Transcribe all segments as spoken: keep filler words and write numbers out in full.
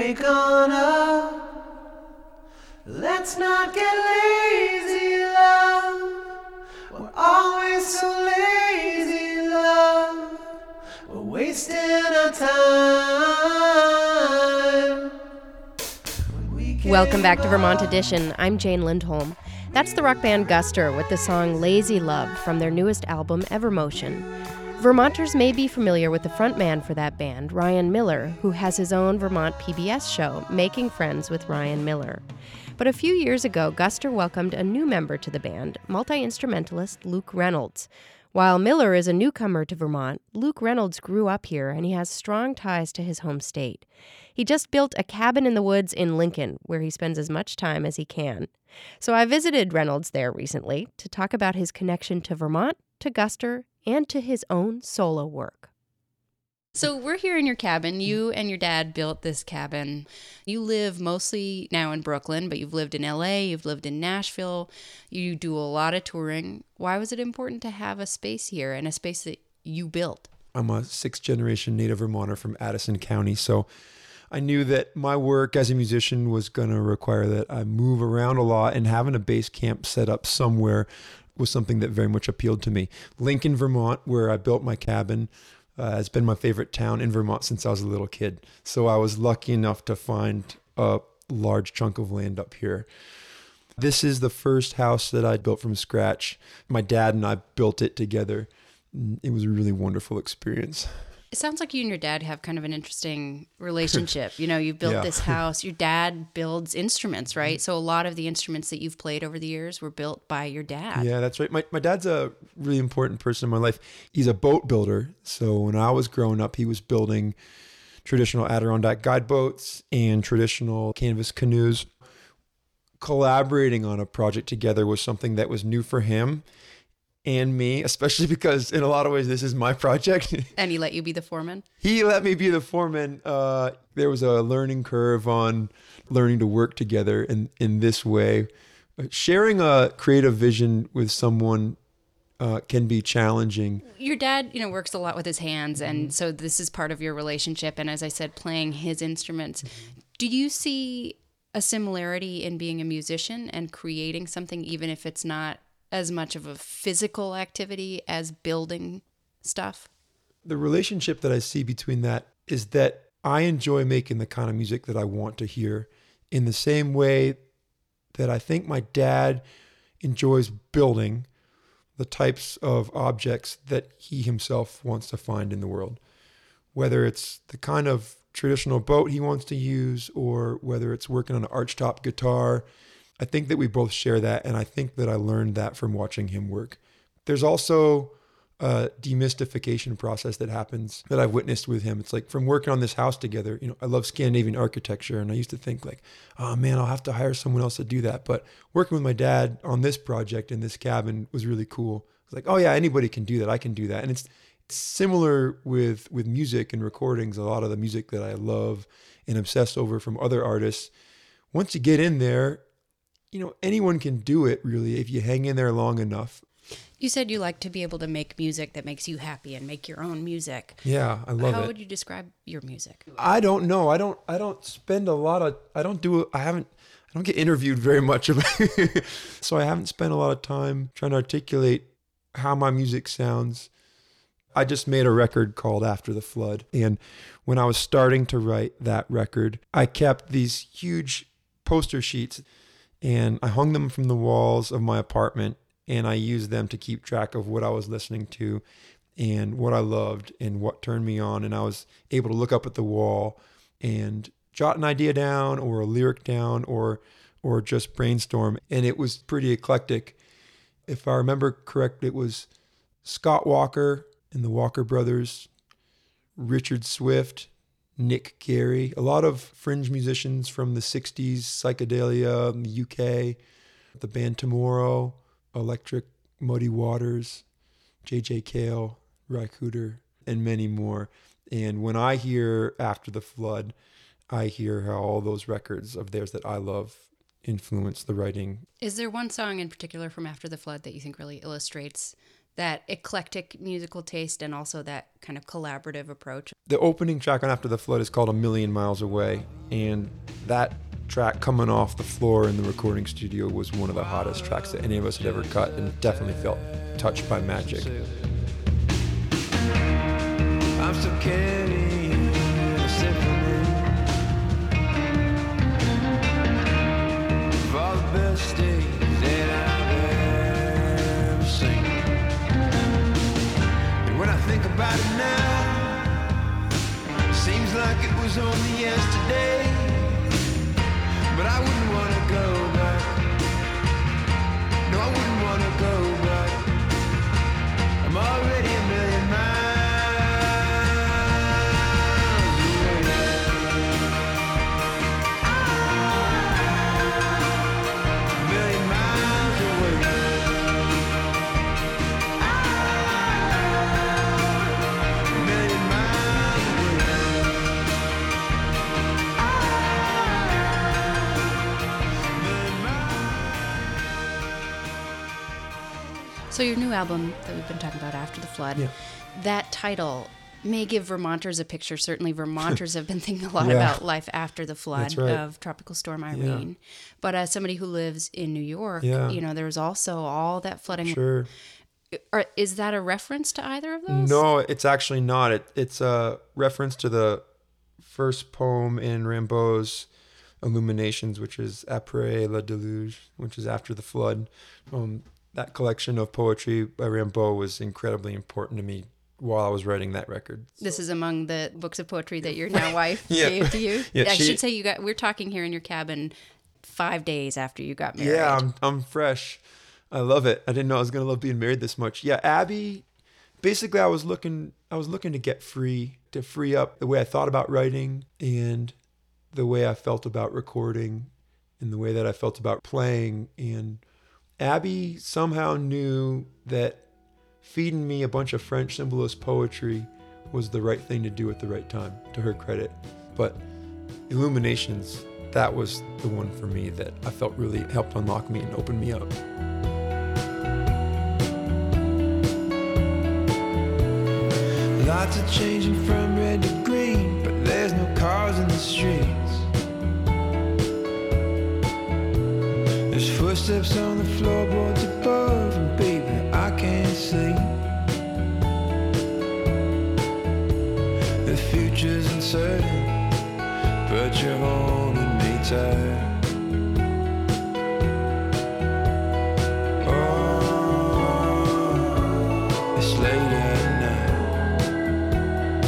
wake on up. Let's not get lazy, love. We're always so lazy, love. We're wasting our time. Welcome back to Vermont Edition. I'm Jane Lindholm. That's the rock band Guster with the song Lazy Love from their newest album, Evermotion. Vermonters may be familiar with the frontman for that band, Ryan Miller, who has his own Vermont P B S show, Making Friends with Ryan Miller. But a few years ago, Guster welcomed a new member to the band, multi-instrumentalist Luke Reynolds. While Miller is a newcomer to Vermont, Luke Reynolds grew up here and he has strong ties to his home state. He just built a cabin in the woods in Lincoln, where he spends as much time as he can. So I visited Reynolds there recently to talk about his connection to Vermont, to Guster, and to his own solo work. So we're here in your cabin. You and your dad built this cabin. You live mostly now in Brooklyn, but you've lived in L A, you've lived in Nashville. You do a lot of touring. Why was it important to have a space here and a space that you built? I'm a sixth-generation native Vermonter from Addison County, so I knew that my work as a musician was going to require that I move around a lot, and having a base camp set up somewhere was something that very much appealed to me. Lincoln, Vermont, where I built my cabin, uh, has been my favorite town in Vermont since I was a little kid. So I was lucky enough to find a large chunk of land up here. This is the first house that I built from scratch. My dad and I built it together. It was a really wonderful experience. It sounds like you and your dad have kind of an interesting relationship. You know, you built Yeah. this house. Your dad builds instruments, right? So a lot of the instruments that you've played over the years were built by your dad. Yeah, that's right. My my dad's a really important person in my life. He's a boat builder. So when I was growing up, he was building traditional Adirondack guide boats and traditional canvas canoes. Collaborating on a project together was something that was new for him and me, especially because in a lot of ways, this is my project. And he let you be the foreman? He let me be the foreman. Uh, there was a learning curve on learning to work together in, in this way. Sharing a creative vision with someone uh, can be challenging. Your dad, you know, works a lot with his hands, and mm-hmm. so this is part of your relationship. And as I said, playing his instruments. Mm-hmm. Do you see a similarity in being a musician and creating something, even if it's not as much of a physical activity as building stuff? The relationship that I see between that is that I enjoy making the kind of music that I want to hear in the same way that I think my dad enjoys building the types of objects that he himself wants to find in the world. Whether it's the kind of traditional boat he wants to use or whether it's working on an archtop guitar, I think that we both share that, and I think that I learned that from watching him work. There's also a demystification process that happens that I've witnessed with him. It's like from working on this house together, you know, I love Scandinavian architecture, and I used to think like, oh man, I'll have to hire someone else to do that. But working with my dad on this project in this cabin was really cool. It's like, oh yeah, anybody can do that. I can do that. And it's, it's similar with, with music and recordings. A lot of the music that I love and obsess over from other artists, once you get in there, you know, anyone can do it really if you hang in there long enough. You said you like to be able to make music that makes you happy and make your own music. Yeah, I love How it. How would you describe your music? I don't know. I don't I don't spend a lot of I don't do I haven't I don't get interviewed very much about so I haven't spent a lot of time trying to articulate how my music sounds. I just made a record called After the Flood, and when I was starting to write that record, I kept these huge poster sheets and I hung them from the walls of my apartment, and I used them to keep track of what I was listening to and what I loved and what turned me on. And I was able to look up at the wall and jot an idea down or a lyric down or or just brainstorm. And it was pretty eclectic. If I remember correct, it was Scott Walker and the Walker Brothers, Richard Swift, Nick Carey, a lot of fringe musicians from the sixties, psychedelia in the U K, the band Tomorrow, Electric Muddy Waters, J J Cale, Ry Cooder, and many more. And when I hear After the Flood, I hear how all those records of theirs that I love influence the writing. Is there one song in particular from After the Flood that you think really illustrates that eclectic musical taste and also that kind of collaborative approach. The opening track on After the Flood is called A Million Miles Away, and that track coming off the floor in the recording studio was one of the hottest tracks that any of us had ever cut, and definitely felt touched by magic. I'm still carrying a symphony of all the best days that I've ever seen. And when I think about it now, it seems like it was only yesterday. But I wouldn't want to go back. No, I wouldn't want to go back. I'm already a million miles. So your new album that we've been talking about, After the Flood, Yeah. that title may give Vermonters a picture. Certainly Vermonters have been thinking a lot Yeah. about life after the flood That's right. of Tropical Storm Irene. But as somebody who lives in New York, Yeah. you know, there's also all that flooding. Sure. Or is that a reference to either of those? No, it's actually not. It, it's a reference to the first poem in Rimbaud's Illuminations, which is Après le déluge, which is After the Flood. Um, that collection of poetry by Rimbaud was incredibly important to me while I was writing that record. This is among the books of poetry that your now wife Yeah. gave to you. Yeah, I she- should say you got. We're talking here in your cabin five days after you got married. Yeah, I'm I'm fresh. I love it. I didn't know I was gonna love being married this much. Yeah, Abby. Basically, I was looking. I was looking to get free, to free up the way I thought about writing and the way I felt about recording, and the way that I felt about playing. And Abby somehow knew that feeding me a bunch of French symbolist poetry was the right thing to do at the right time, to her credit. But Illuminations, that was the one for me that I felt really helped unlock me and open me up. Lots of changing from red to green, but there's no cars in the streets. There's footsteps on the floorboards above, and baby, I can't sleep. The future's uncertain, but you're holding me tight. Oh, it's late at night.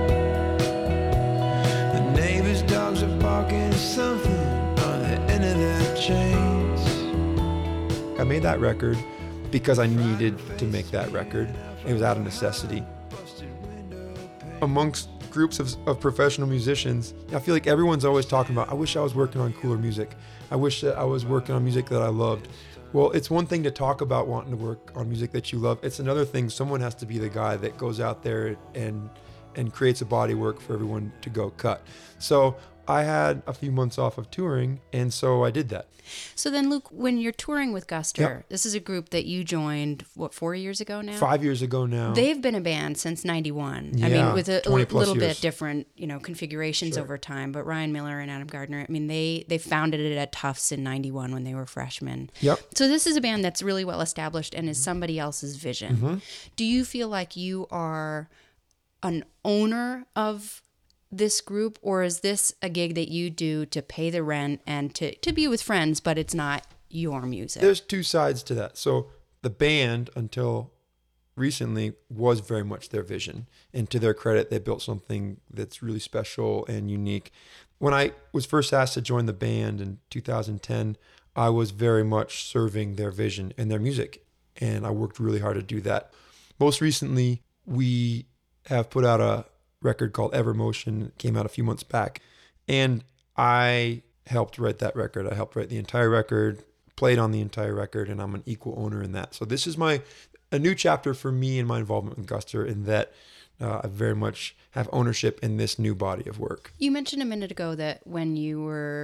The neighbor's dogs are barking something on the end of their chains. I made that record because I needed to make that record. It was out of necessity. Amongst groups of, of professional musicians, I feel like everyone's always talking about, I wish I was working on cooler music. I wish that I was working on music that I loved. Well, it's one thing to talk about wanting to work on music that you love. It's another thing, someone has to be the guy that goes out there and and creates a body work for everyone to go cut. So I had a few months off of touring, and so I did that. So then, Luke, when you're touring with Guster, Yep. this is a group that you joined, what, four years ago now? Five years ago now. They've been a band since ninety-one. I Yeah, mean, with a, twenty li- plus little years. bit different, you know, configurations Sure. over time. But Ryan Miller and Adam Gardner, I mean, they they founded it at Tufts in ninety-one when they were freshmen. Yep. So this is a band that's really well established and is somebody else's vision. Mm-hmm. Do you feel like you are an owner of this group, or is this a gig that you do to pay the rent and to, to be with friends, but it's not your music? There's two sides to that. So the band, until recently, was very much their vision. And to their credit, they built something that's really special and unique. When I was first asked to join the band in two thousand ten, I was very much serving their vision and their music. And I worked really hard to do that. Most recently, we have put out a record called Evermotion. It came out a few months back. And I helped write that record. I helped write the entire record, played on the entire record, and I'm an equal owner in that. So this is my a new chapter for me and my involvement with Guster, in that uh, I very much have ownership in this new body of work. You mentioned a minute ago that when you were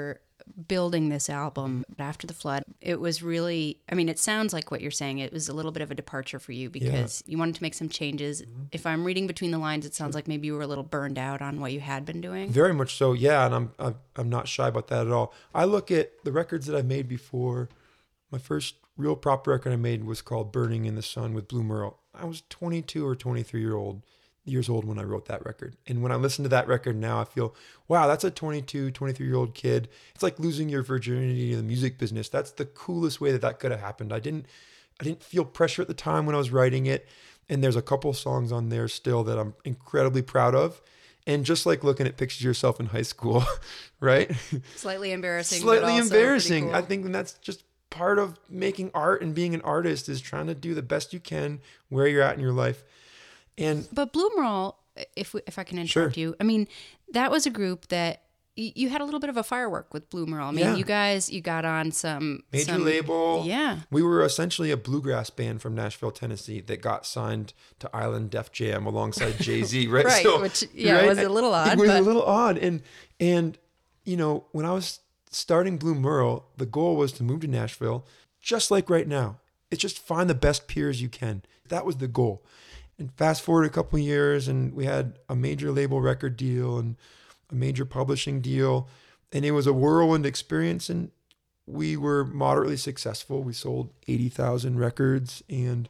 building this album after the flood, it was really, I mean, it sounds like what you're saying. It was a little bit of a departure for you because yeah. you wanted to make some changes. Mm-hmm. If I'm reading between the lines, it sounds like maybe you were a little burned out on what you had been doing. Very much so, yeah. And I'm I'm, I'm not shy about that at all. I look at the records that I've made before. My first real pop record I made was called Burning in the Sun with Blue Merle. I was twenty-two or twenty-three year old. years old when I wrote that record. And when I listen to that record now, I feel, wow, that's a twenty-two, twenty-three year old kid. It's like losing your virginity in the music business. That's the coolest way that that could have happened. I didn't, I didn't feel pressure at the time when I was writing it. And there's a couple songs on there still that I'm incredibly proud of. And just like looking at pictures of yourself in high school, right? Slightly embarrassing. Slightly embarrassing. Cool. I think that's just part of making art and being an artist is trying to do the best you can where you're at in your life. And but Blue Merle, if we, if I can interrupt sure. you, I mean, that was a group that y- you had a little bit of a firework with Blue Merle. I mean, yeah. you guys, you got on some major some, label. Yeah, we were essentially a bluegrass band from Nashville, Tennessee, that got signed to Island Def Jam alongside Jay-Z. Right, right. So, which yeah, right? was a little odd. It was but... a little odd, and and you know, when I was starting Blue Merle, the goal was to move to Nashville, just like right now. It's just find the best peers you can. That was the goal. And fast forward a couple of years, and we had a major label record deal and a major publishing deal, and it was a whirlwind experience. And we were moderately successful. We sold eighty thousand records and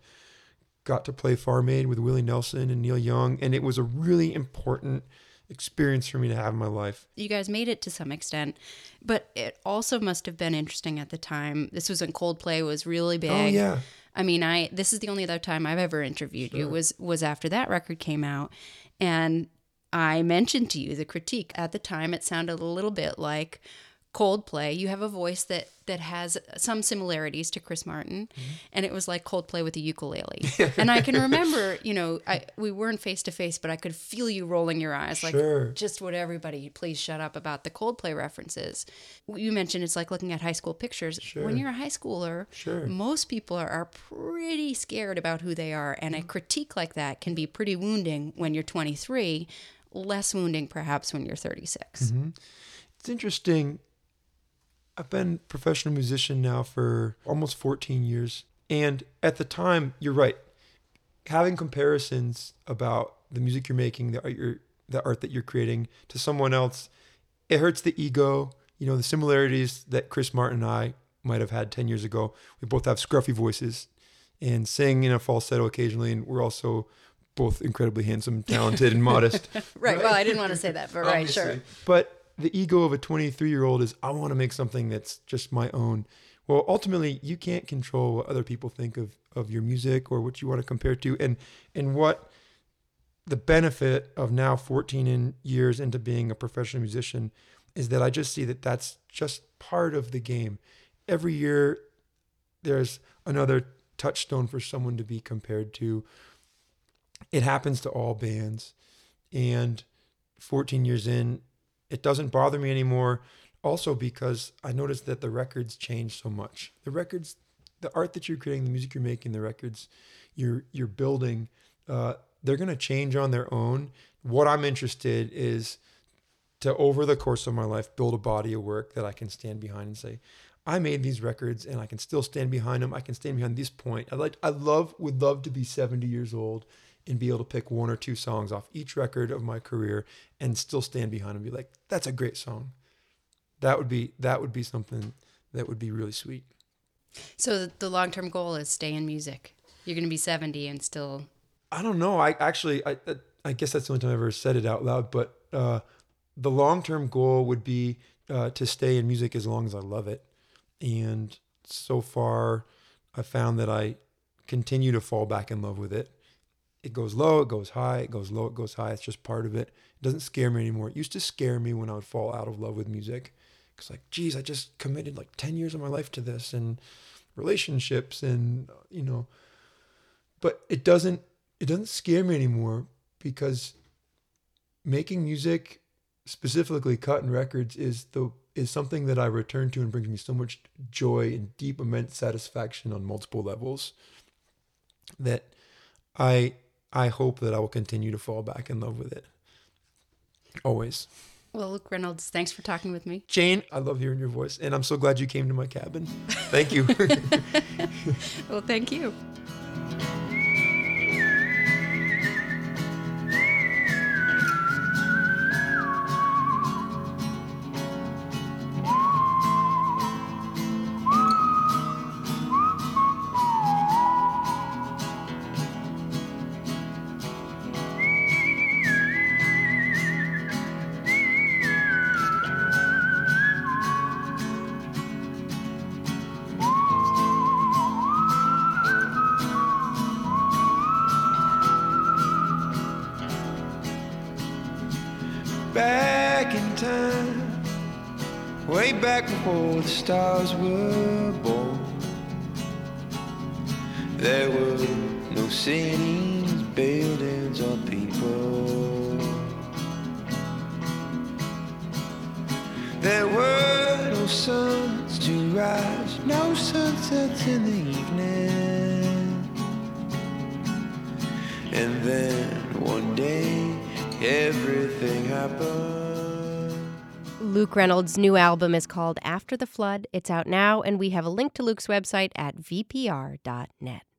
got to play Farm Aid with Willie Nelson and Neil Young, and it was a really important experience for me to have in my life. You guys made it to some extent, but it also must have been interesting at the time. This was when Coldplay was really big. Oh yeah. I mean, I this is the only other time I've ever interviewed sure. you was was after that record came out, and I mentioned to you the critique. At the time, it sounded a little bit like Coldplay. You have a voice that that has some similarities to Chris Martin, mm-hmm. and it was like Coldplay with a ukulele. And I can remember, you know, I we weren't face to face, but I could feel you rolling your eyes, like sure. just would everybody please shut up about the Coldplay references. You mentioned it's like looking at high school pictures. Sure. When you're a high schooler, sure. most people are, are pretty scared about who they are, and a critique like that can be pretty wounding when you're twenty-three, less wounding perhaps when you're thirty-six. Mm-hmm. It's interesting. I've been a professional musician now for almost fourteen years. And at the time, you're right. Having comparisons about the music you're making, the art, you're, the art that you're creating to someone else, it hurts the ego. You know, the similarities that Chris Martin and I might have had ten years ago. We both have scruffy voices and sing in a falsetto occasionally. And we're also both incredibly handsome, talented, and modest. right. right. Well, I didn't want to say that, but right, sure. But the ego of a twenty-three-year-old is, I want to make something that's just my own. Well, ultimately, you can't control what other people think of, of your music or what you want to compare to. And and what the benefit of now fourteen in years into being a professional musician is that I just see that that's just part of the game. Every year, there's another touchstone for someone to be compared to. It happens to all bands. And fourteen years in, it doesn't bother me anymore. Also because I noticed that the records change so much. The records, the art that you're creating, the music you're making, the records you're you're building, uh, they're going to change on their own. What I'm interested is to, over the course of my life, build a body of work that I can stand behind and say, I made these records and I can still stand behind them. I can stand behind this point. I like, I love, would love to be seventy years old and be able to pick one or two songs off each record of my career and still stand behind them and be like, that's a great song. That would be, that would be something that would be really sweet. So the long-term goal is stay in music. You're going to be seventy and still. I don't know. I actually, I, I guess that's the only time I've ever said it out loud, but uh, the long-term goal would be uh, to stay in music as long as I love it. And so far I found that I continue to fall back in love with it. It goes low, it goes high, it goes low, it goes high. It's just part of it. It doesn't scare me anymore. It used to scare me when I would fall out of love with music. It's like, geez, I just committed like ten years of my life to this and relationships and, you know, but it doesn't, it doesn't scare me anymore because making music, specifically cutting records, is the, is something that I return to and brings me so much joy and deep, immense satisfaction on multiple levels that I, I hope that I will continue to fall back in love with it. Always. Well, Luke Reynolds, thanks for talking with me. Jane, I love hearing your voice, and I'm so glad you came to my cabin. Thank you. Well, thank you. Back in time, way back before the stars were born, there were no cities, buildings, or people. There were no suns to rise, no sunsets in the evening. And then one day, everything happened. Luke Reynolds' new album is called After the Flood. It's out now, and we have a link to Luke's website at v p r dot net.